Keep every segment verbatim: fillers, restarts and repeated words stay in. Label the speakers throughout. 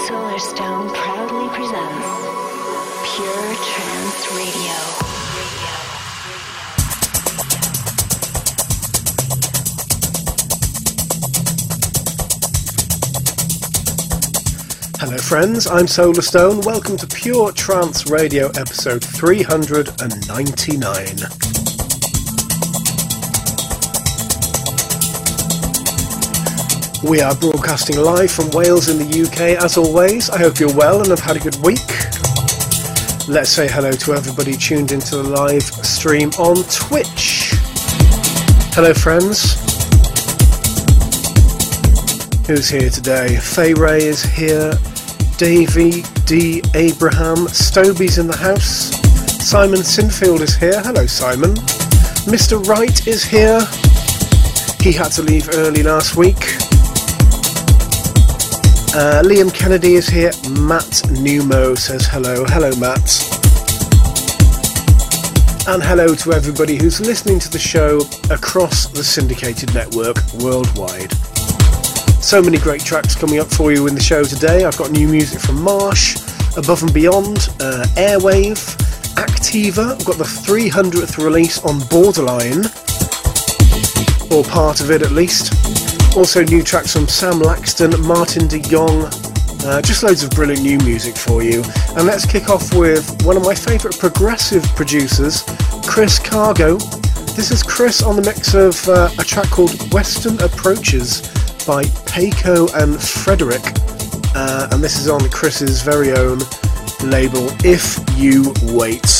Speaker 1: Solarstone proudly presents Pure Trance Radio.
Speaker 2: Hello friends, I'm Solarstone. Welcome to Pure Trance Radio episode three hundred ninety-nine. We are broadcasting live from Wales in the U K as always. I hope you're well and have had a good week. Let's say hello to everybody tuned into the live stream on Twitch. Hello friends. Who's here today? Faye Ray is here. Davey D. Abraham. Stoby's in the house. Simon Sinfield is here. Hello Simon. Mister Wright is here. He had to leave early last week. Uh, Liam Kennedy is here. Matt Numo says hello. Hello, Matt. And hello to everybody who's listening to the show across the syndicated network worldwide. So many great tracks coming up for you in the show today. I've got new music from Marsh, Above and Beyond, uh, Airwave, Activa. I've got the three hundredth release on Borderline, or part of it at least. Also new tracks from Sam Laxton, Martin de Jong, uh, just loads of brilliant new music for you. And let's kick off with one of my favourite progressive producers, Chris Cargo. This is Chris on the mix of uh, a track called Western Approaches by Peiko and Frederick. Uh, and this is on Chris's very own label, If You Wait.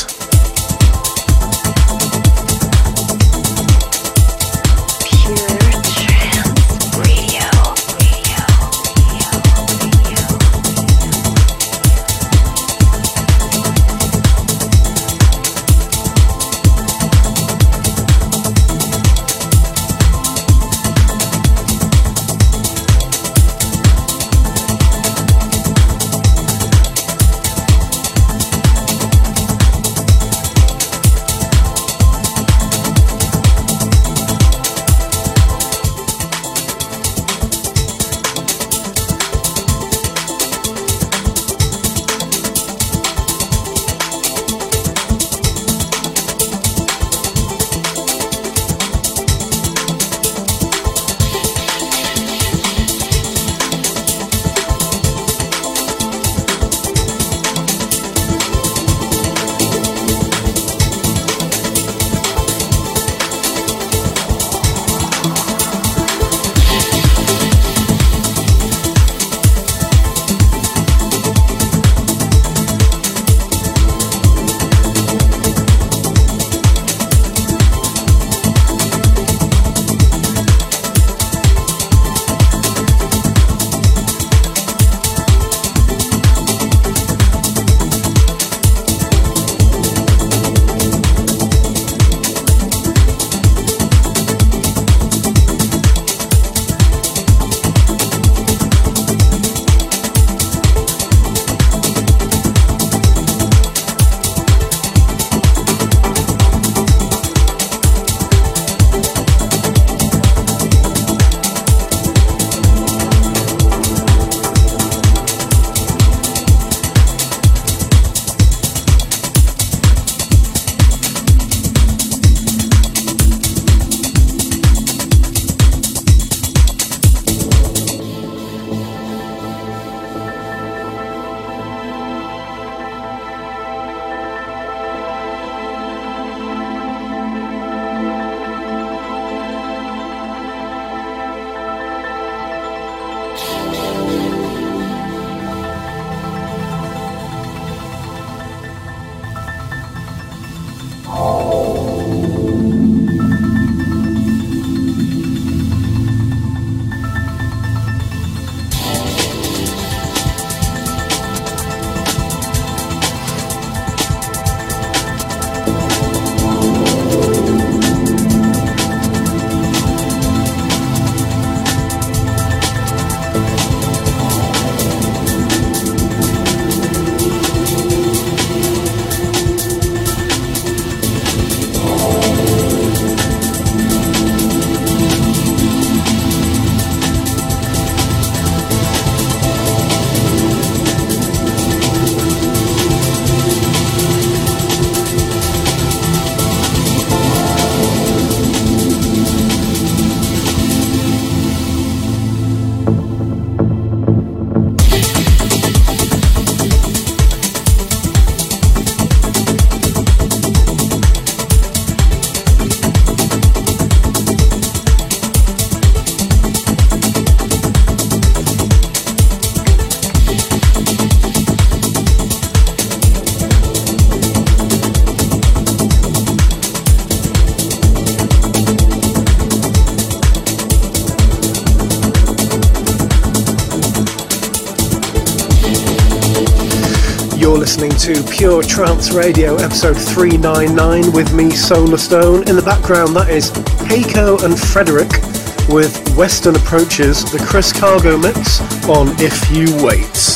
Speaker 2: You're listening to Pure Trance Radio, episode three ninety-nine, with me, Solar Stone. In the background, that is Heiko and Frederick with Western Approaches, the Chris Cargo mix on If You Wait.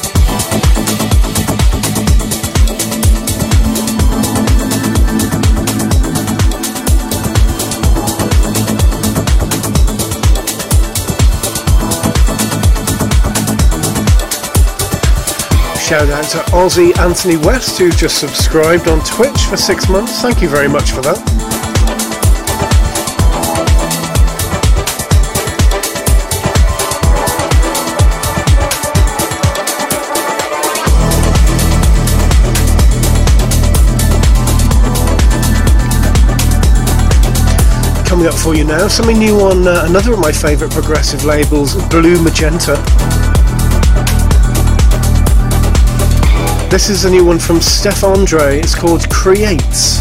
Speaker 2: Shout out to Aussie Anthony West, who just subscribed on Twitch for six months. Thank you very much for that. Coming up for you now, something new on uh, another of my favourite progressive labels, Blue Magenta. This is a new one from Steph Andre. It's called Creates.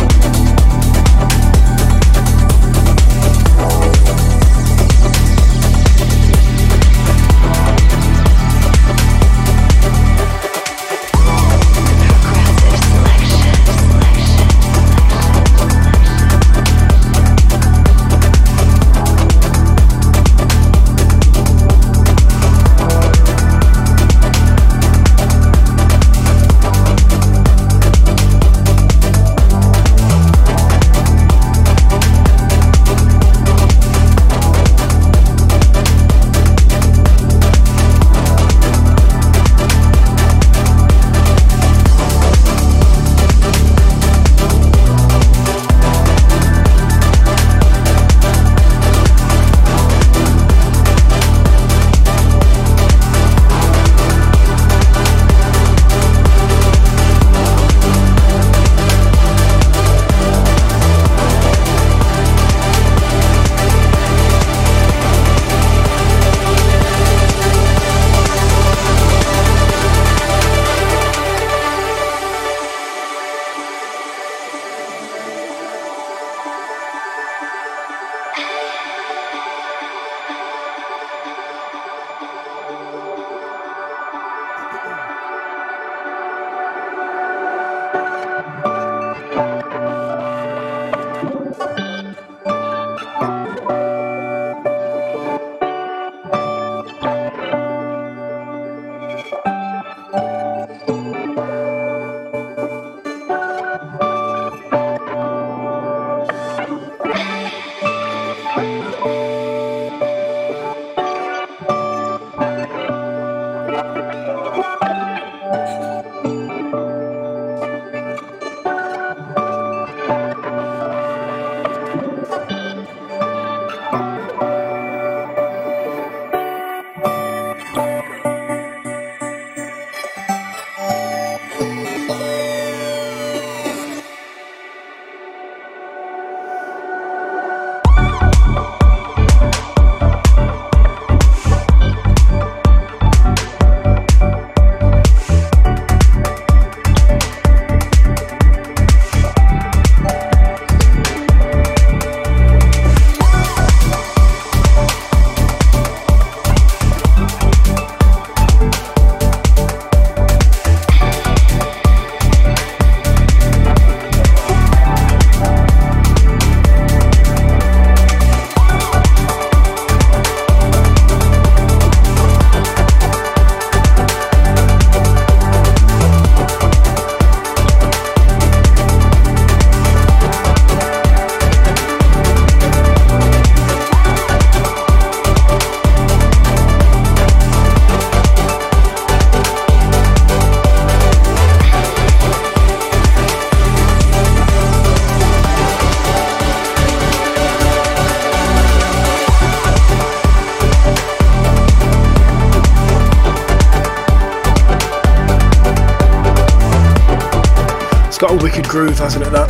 Speaker 2: Got a wicked groove, hasn't it, that?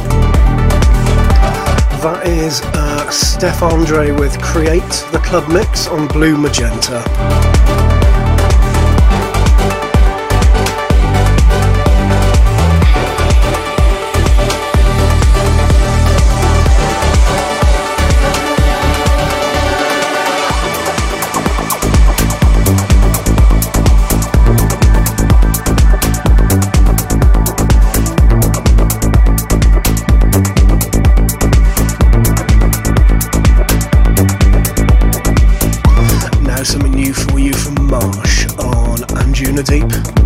Speaker 2: That is uh, Steph Andre with Create, the club mix on Blue Magenta. something new for you from Marsh on Anjuna Deep.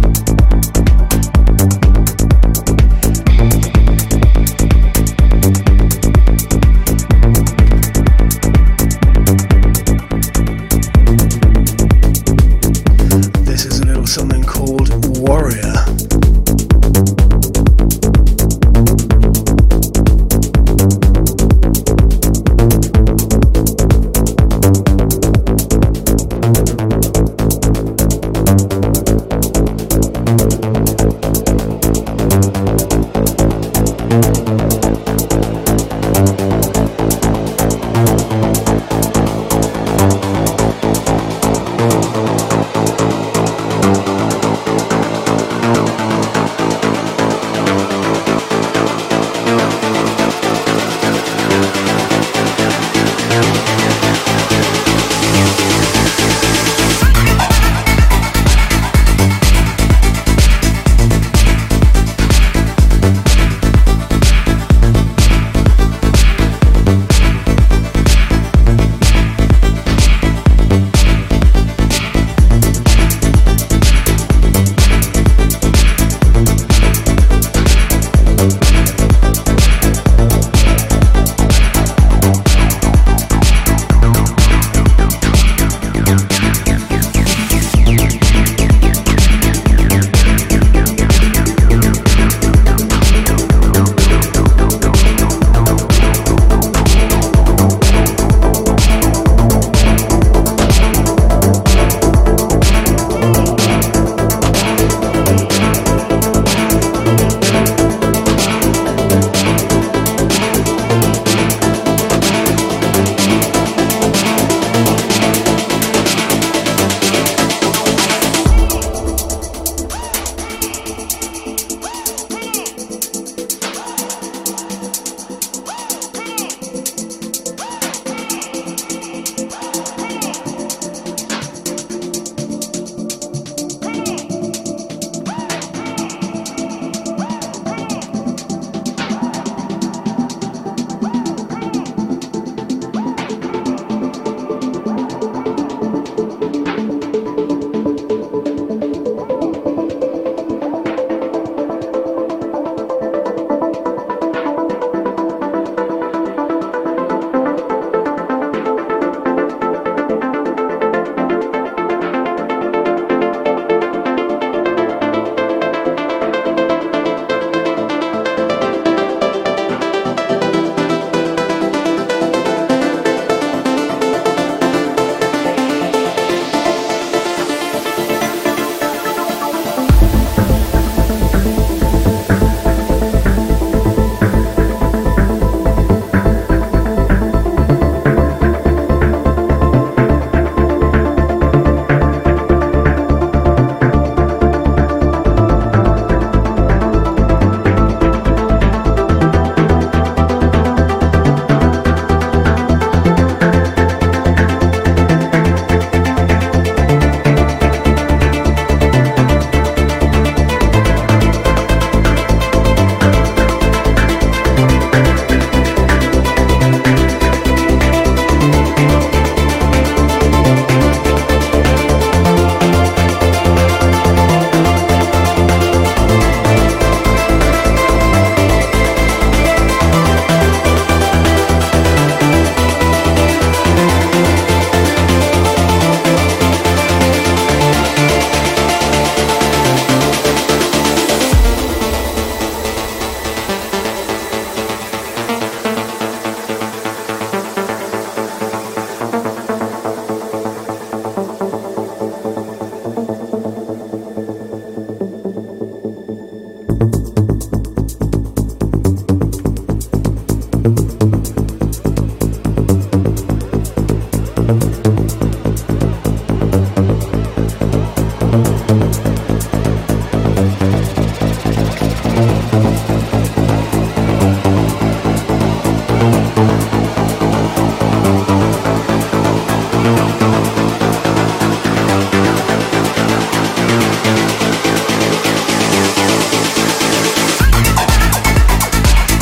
Speaker 2: This is a little something called Warrior.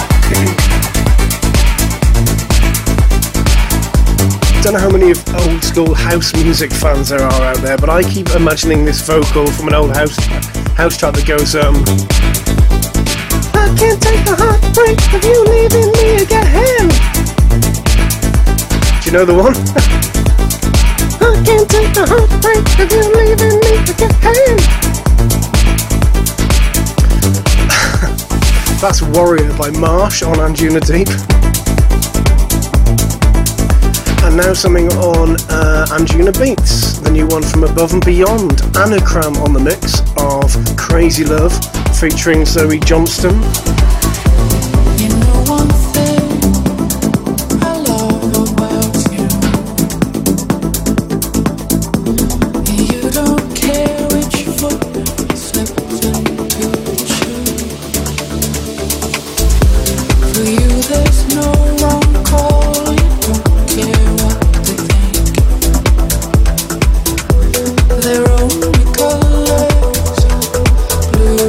Speaker 2: Don't know how many of old school house music fans there are out there, but I keep imagining this vocal from an old house house track that goes, um, I can't take the heartbreak of you leaving me again. Do you know the one? I can't take the heartbreak of you leaving me again. That's Warrior by Marsh on Anjuna Deep. And now something on uh, Anjuna Beats, the new one from Above and Beyond. Anagram on the mix of Crazy Love featuring Zoe Johnston.
Speaker 3: You know one thing I love about you. You don't care which foot slips into the shoe. For you there's no wrong call. You don't care what they think. Their only colors blue.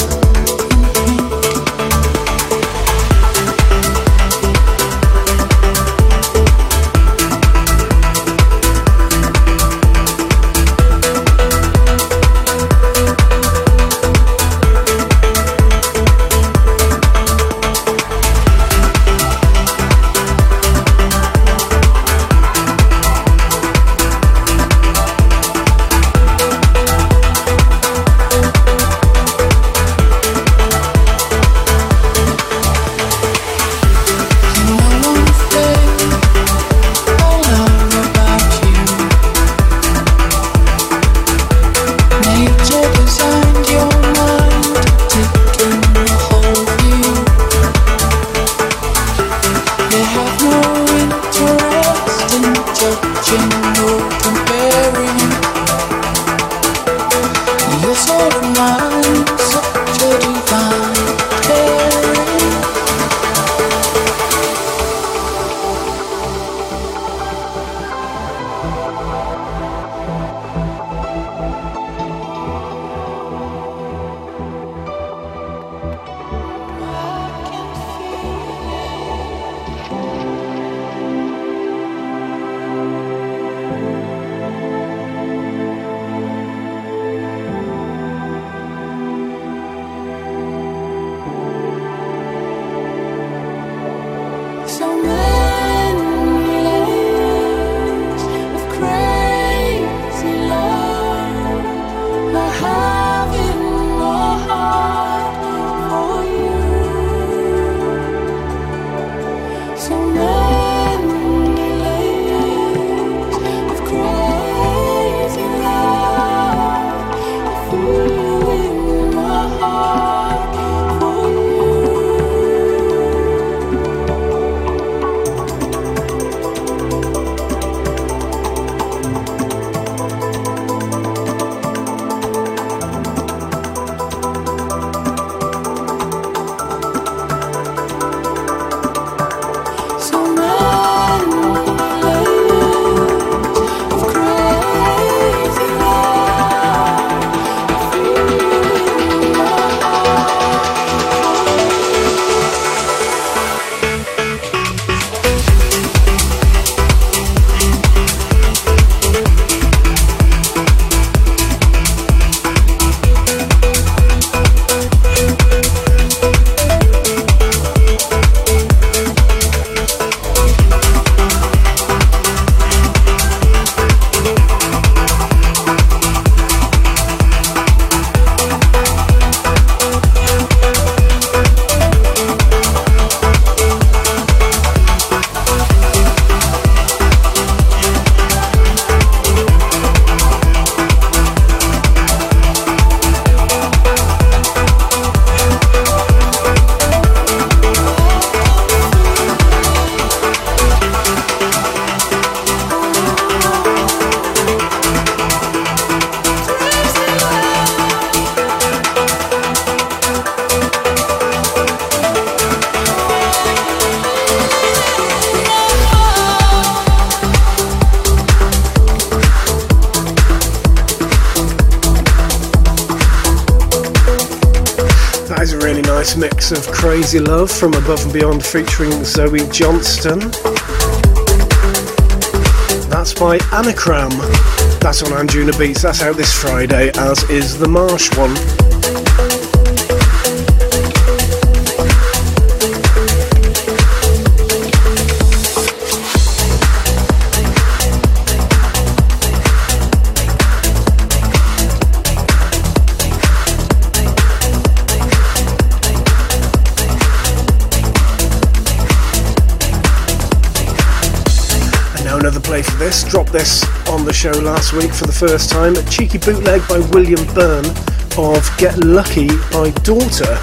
Speaker 2: Mix of Crazy Love from Above and Beyond featuring Zoe Johnston. That's by Anachram. That's on Anjuna Beats. That's out this Friday, as is the Marsh one. Another play for this, dropped this on the show last week for the first time, a cheeky bootleg by William Byrne of Get Lucky by Daughter.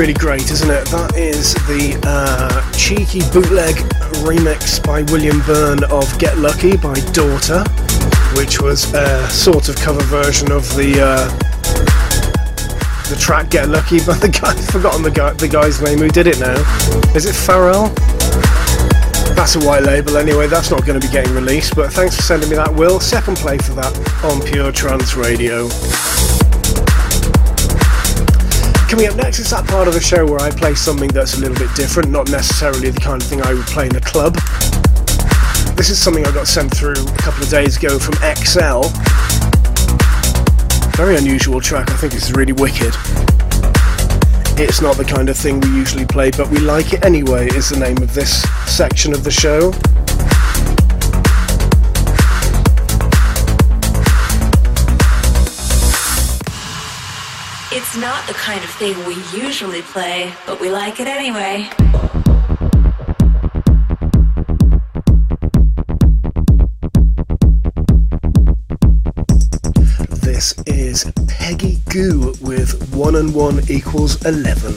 Speaker 2: really great, isn't it? That is the uh, cheeky bootleg remix by William Byrne of Get Lucky by Daughter, which was a sort of cover version of the uh, the track Get Lucky by the guy, I've forgotten the guy, the guy's name who did it now. Is it Pharrell? That's a white label anyway, that's not going to be getting released, but thanks for sending me that, Will. Second play for that on Pure Trance Radio. Coming up next is that part of the show where I play something that's a little bit different, not necessarily the kind of thing I would play in a club. This is something I got sent through a couple of days ago from X L. Very unusual track, I think it's really wicked. It's not the kind of thing we usually play, but we like it anyway, is the name of this section of the show.
Speaker 4: It's not the kind of thing we usually play, but we like it anyway.
Speaker 2: This is Peggy Goo with one and one equals eleven.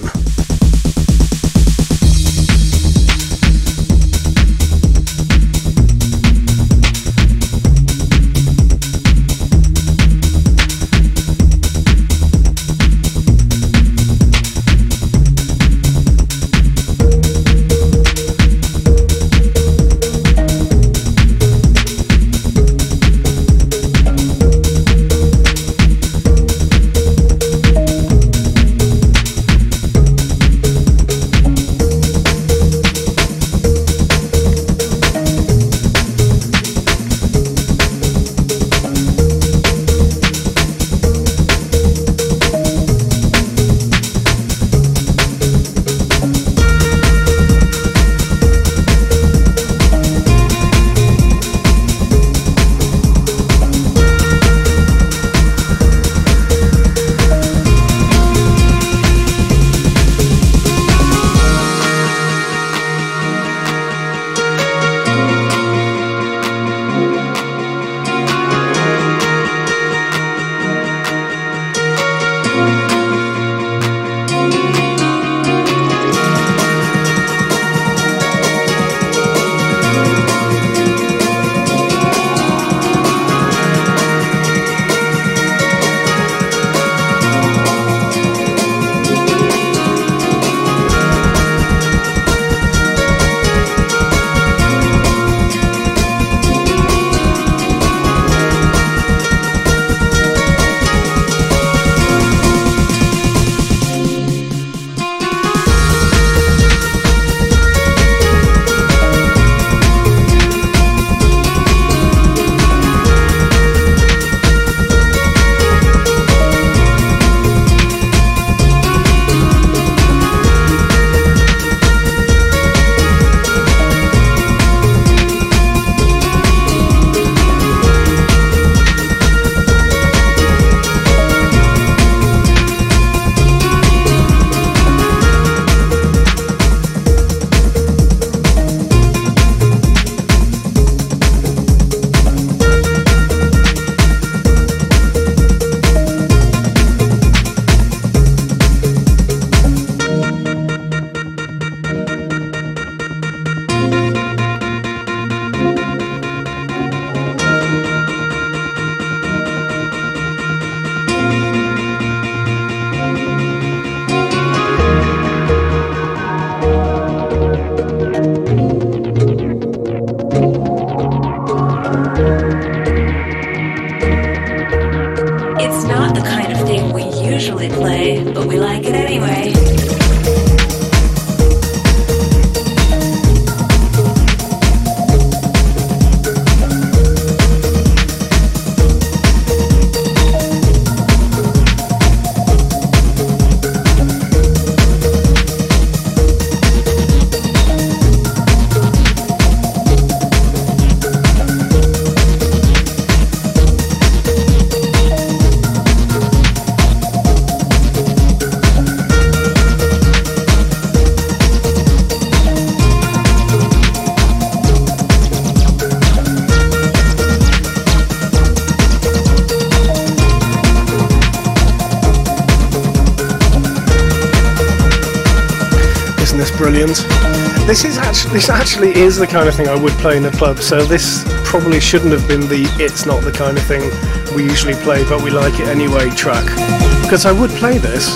Speaker 2: Isn't this brilliant? This is actually this actually is the kind of thing I would play in a club, so this probably shouldn't have been the "it's not the kind of thing we usually play but we like it anyway" track, because I would play this.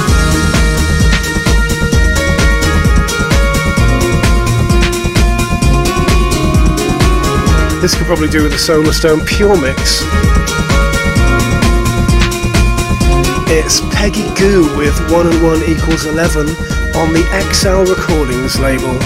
Speaker 2: This could probably do with the Solar Stone Pure Mix. It's Peggy Gou with one and one equals eleven on the X L Recordings label.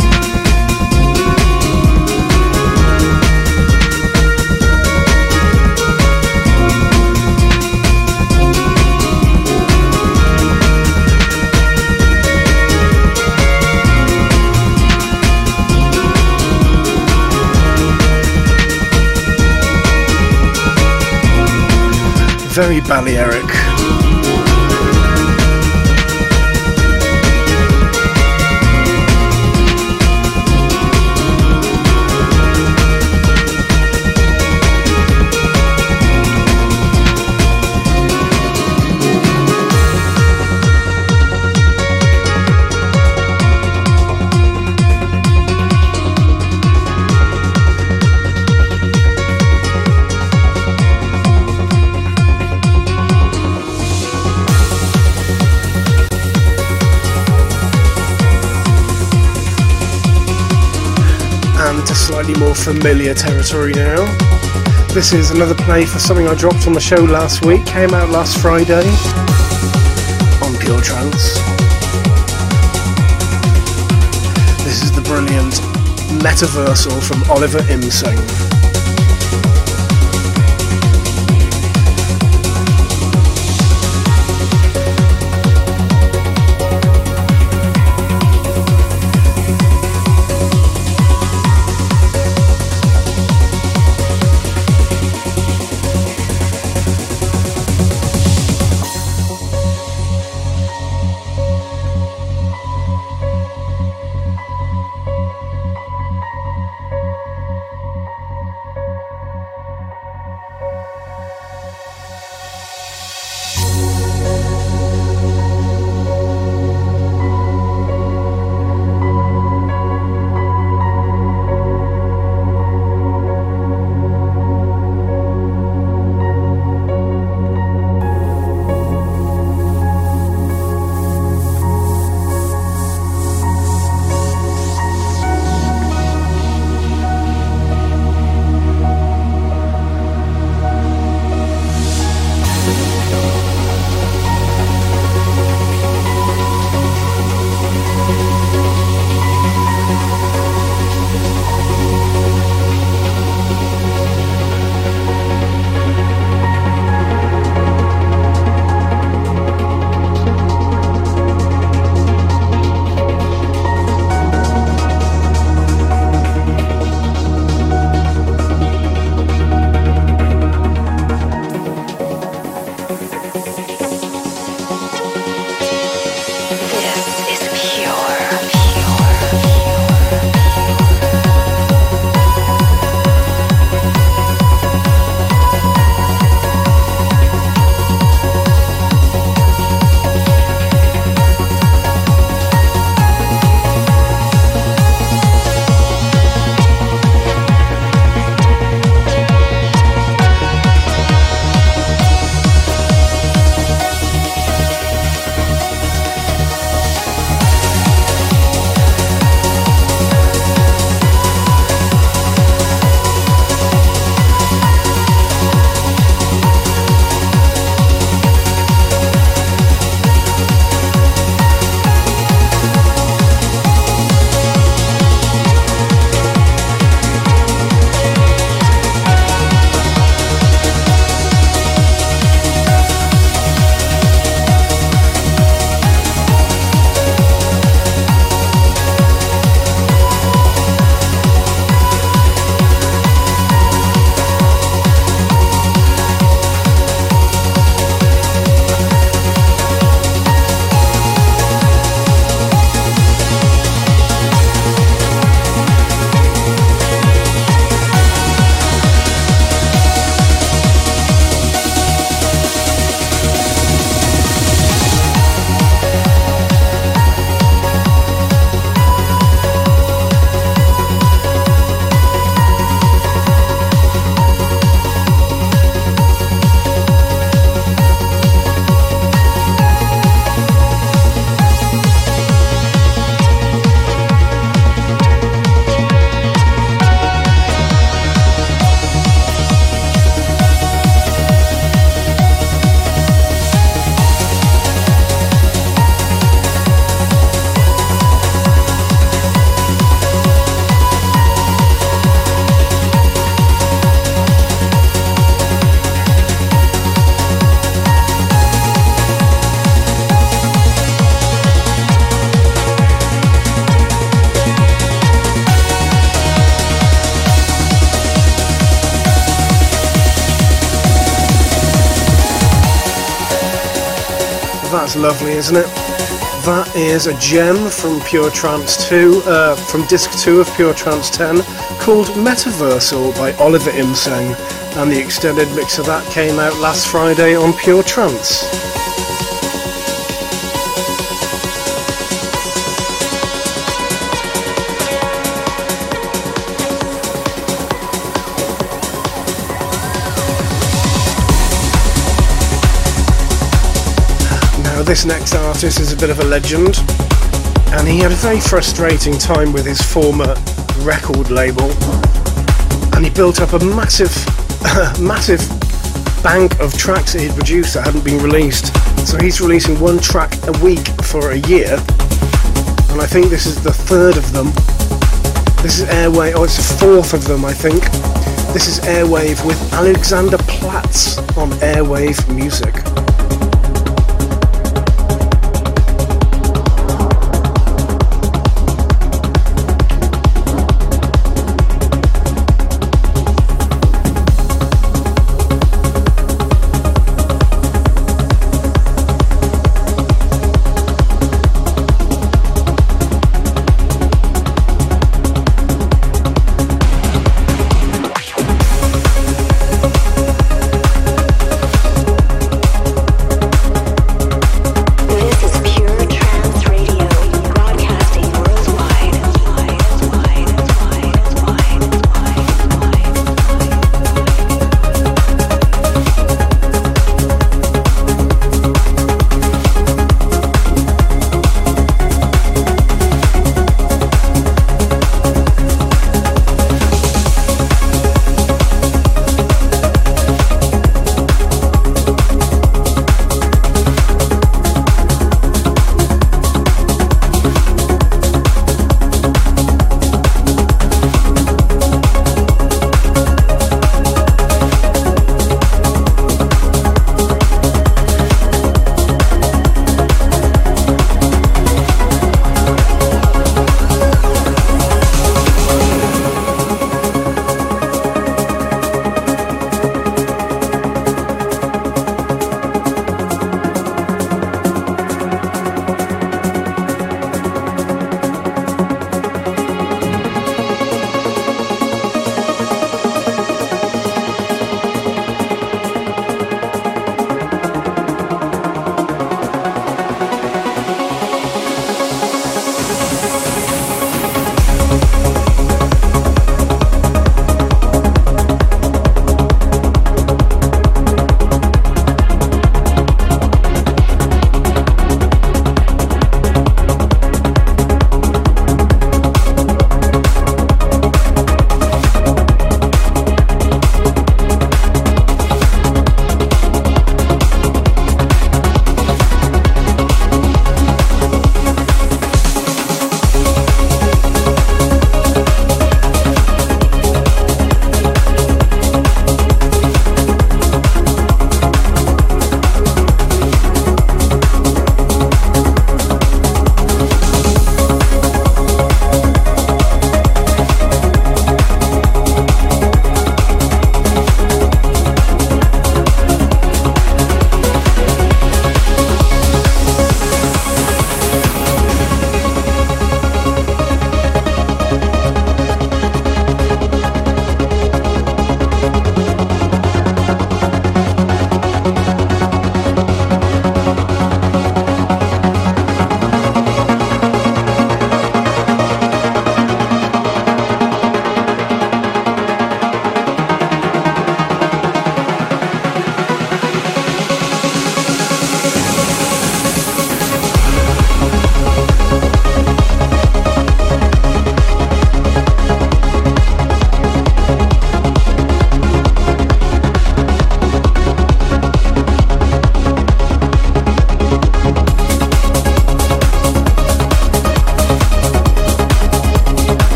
Speaker 2: Very Balearic. Slightly more familiar territory now. This is another play for something I dropped on the show last week, came out last Friday on Pure Trance. This is the brilliant Metaversal from Oliver Imsing. That's lovely, isn't it? That is a gem from Pure Trance two, uh, from disc two of Pure Trance ten, called Metaversal by Oliver Imseng, and the extended mix of that came out last Friday on Pure Trance. This next artist is a bit of a legend, and he had a very frustrating time with his former record label, and he built up a massive, massive bank of tracks that he'd produced that hadn't been released. So he's releasing one track a week for a year, and I think this is the third of them. This is Airwave, oh, it's the fourth of them, I think. This is Airwave with Alexander Platz on Airwave Music.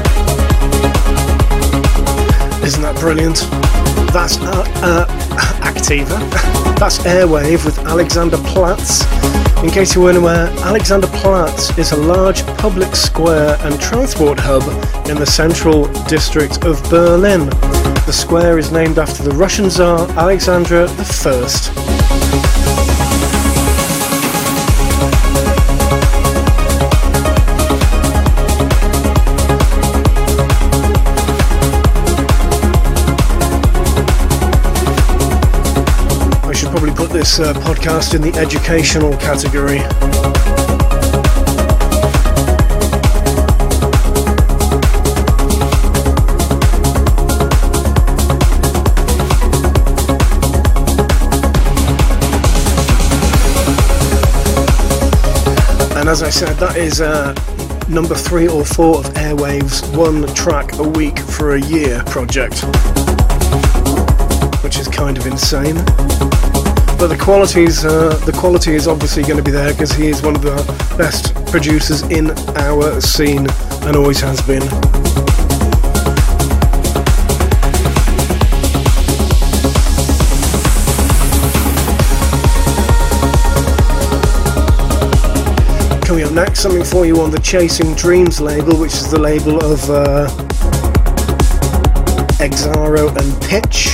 Speaker 2: Isn't that brilliant? That's uh, uh, Perspectiva. That's Airwave with Alexander Platz. In case you weren't aware, Alexander Platz is a large public square and transport hub in the central district of Berlin. The square is named after the Russian Tsar Alexander the First. This uh, podcast in the educational category. And as I said, that is uh, number three or four of Airwave's one track a week for a year project, which is kind of insane. But the qualities, uh, the quality is obviously going to be there because he is one of the best producers in our scene and always has been. Coming up next, something for you on the Chasing Dreams label, which is the label of uh, Exaro and Pitch.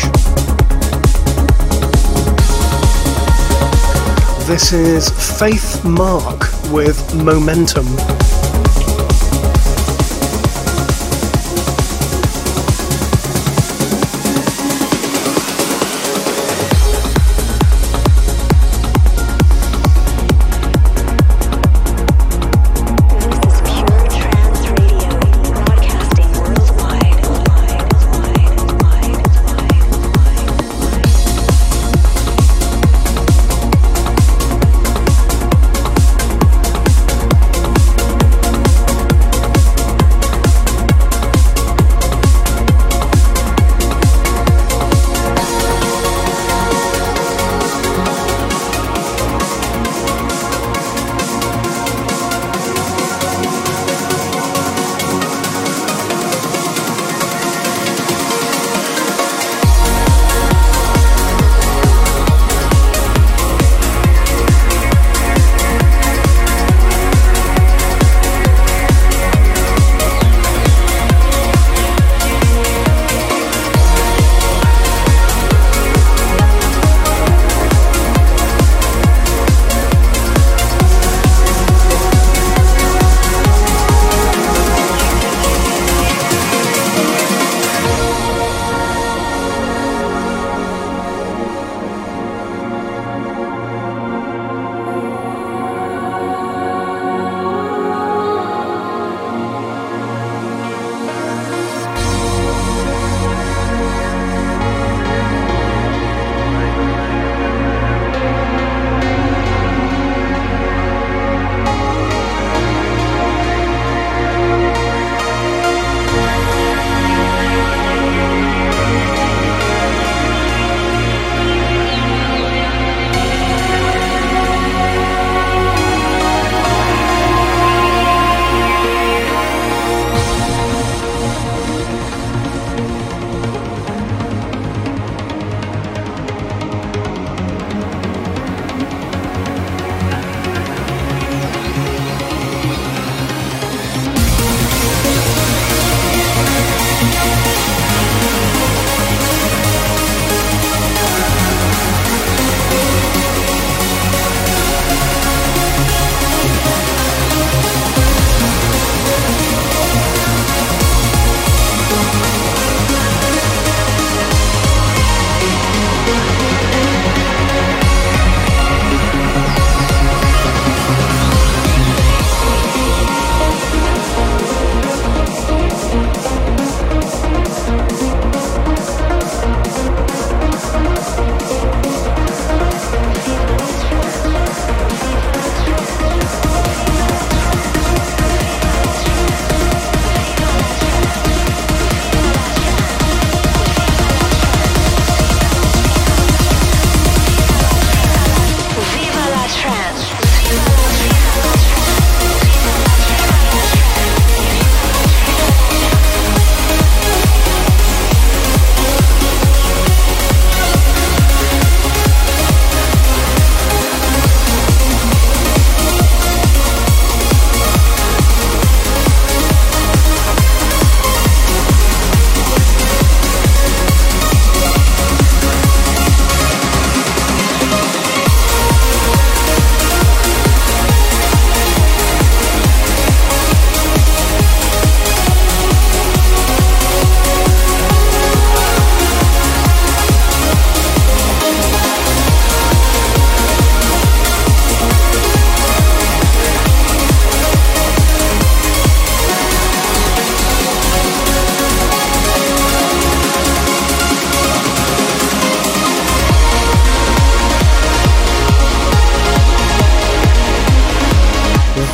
Speaker 2: This is Faith Mark with Momentum.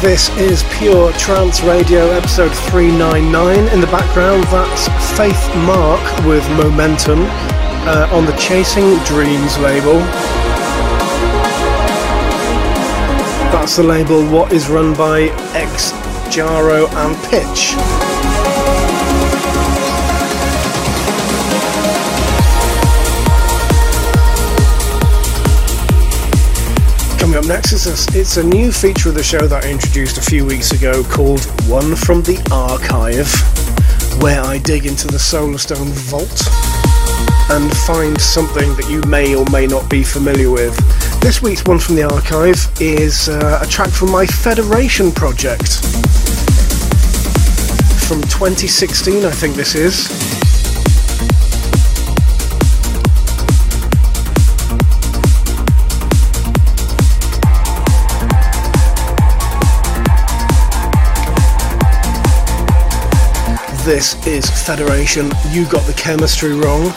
Speaker 2: This is Pure Trance Radio, episode three ninety-nine. In the background, that's Faith Mark with Momentum uh, on the Chasing Dreams label. That's the label what is run by X, Jaro and Pitch. Coming up next, is a, it's a new feature of the show that I introduced a few weeks ago called One from the Archive, where I dig into the Solarstone vault and find something that you may or may not be familiar with. This week's One from the Archive is uh, a track from my Federation project from twenty sixteen, I think this is. This is Federation, You Got the Chemistry Wrong.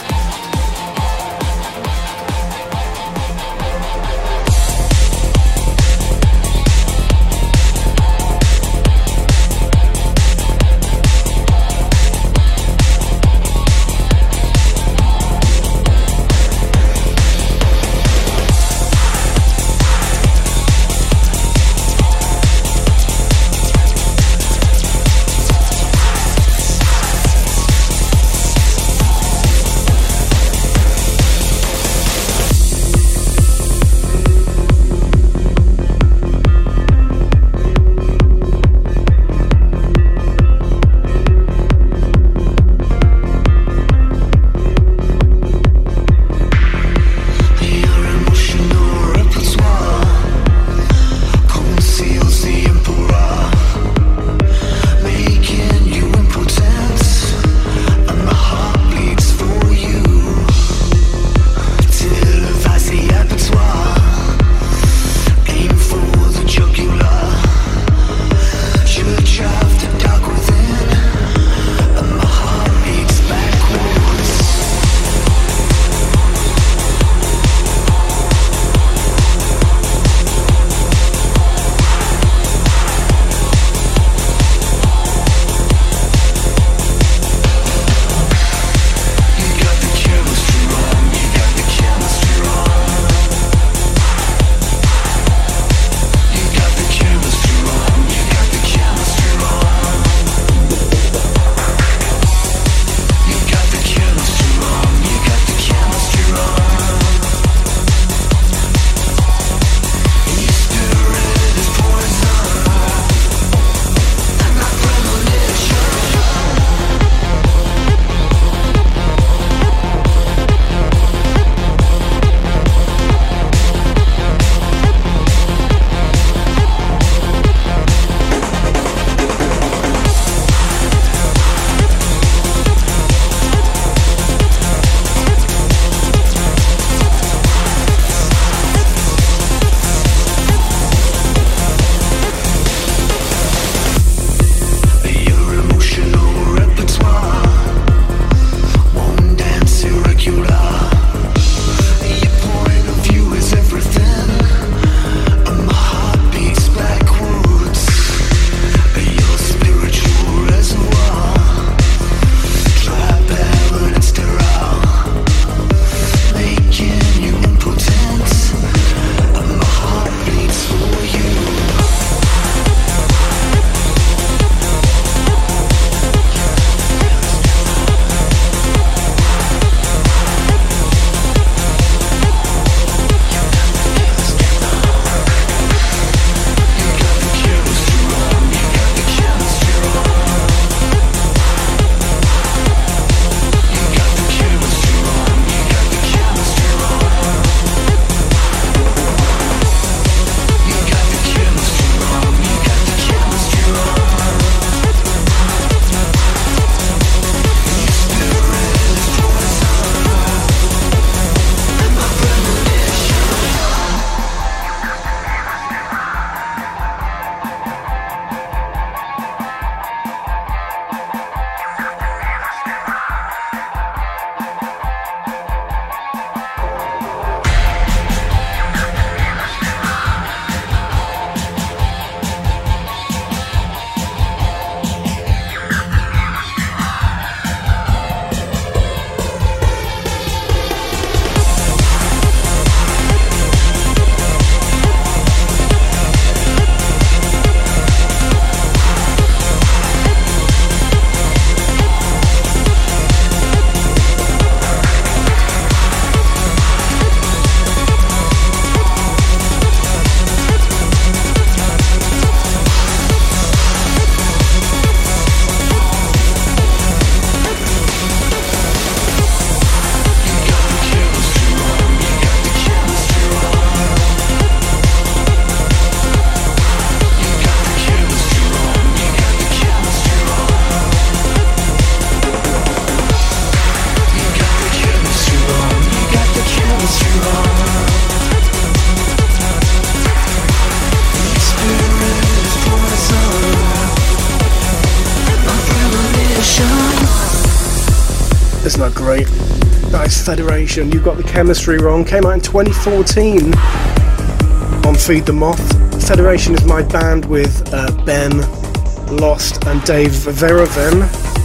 Speaker 2: Isn't that great? That is Federation. You got the chemistry wrong. Came out in twenty fourteen on Feed the Moth. Federation is my band with uh, Ben, Lost and Dave Veraven.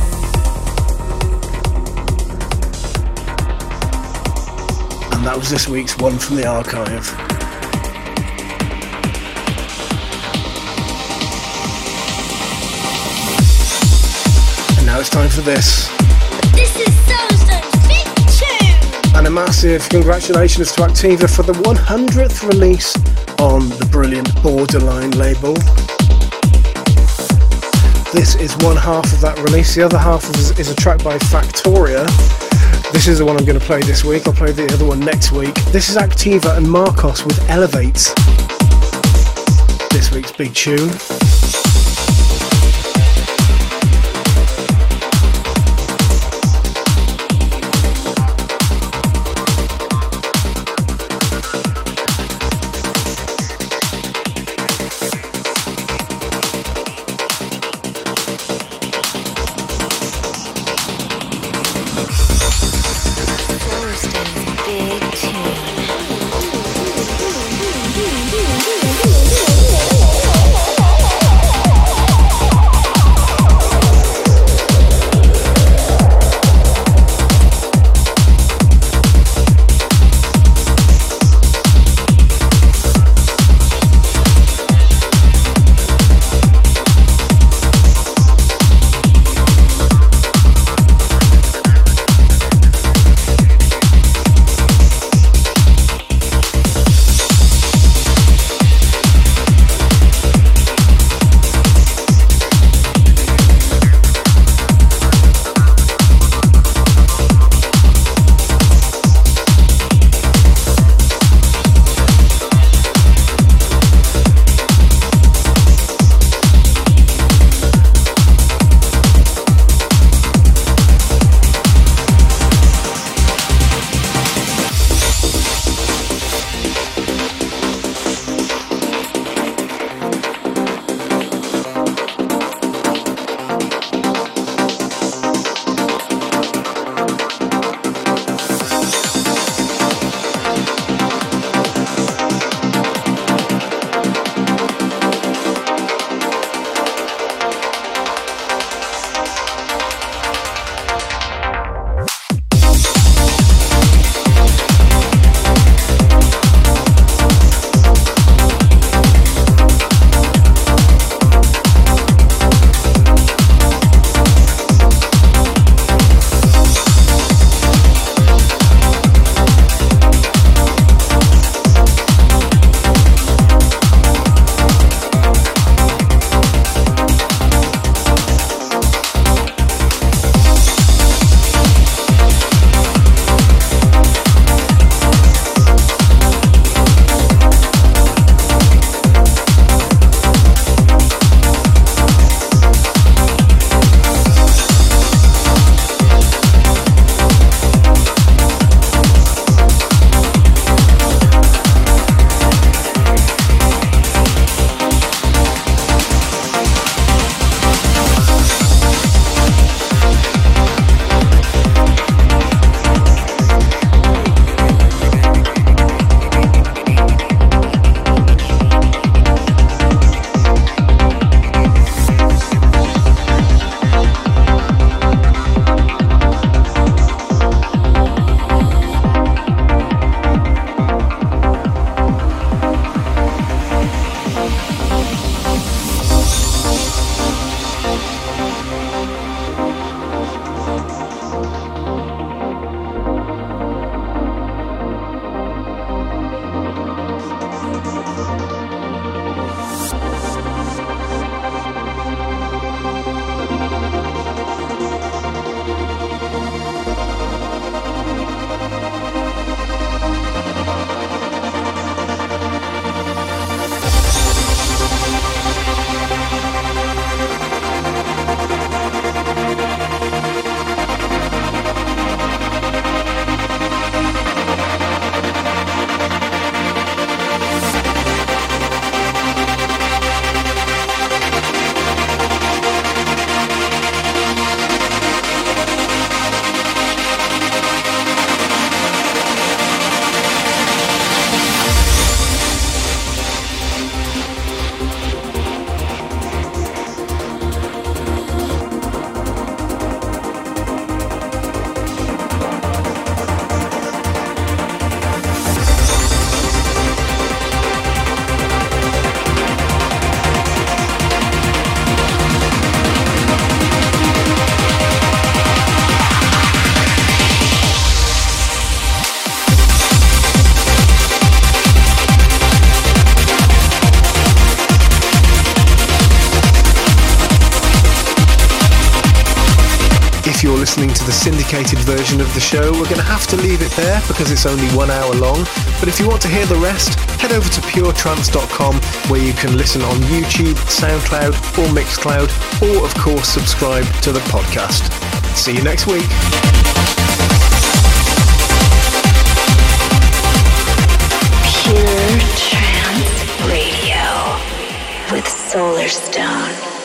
Speaker 2: And that was this week's One from the Archive. And now it's time for this.
Speaker 5: This is Soulstone's Big Tune!
Speaker 2: And a massive congratulations to Activa for the one hundredth release on the brilliant Borderline label. This is one half of that release. The other half is, is a track by Factoria. This is the one I'm going to play this week. I'll play the other one next week. This is Activa and Marcos with Elevate. This week's big tune.
Speaker 1: Big tune.
Speaker 2: If you're listening to the syndicated version of the show, we're going to have to leave it there because it's only one hour long. But if you want to hear the rest, head over to pure trance dot com where you can listen on YouTube, SoundCloud or Mixcloud, or of course subscribe to the podcast. See you next week.
Speaker 1: Pure Trance Radio with Solarstone.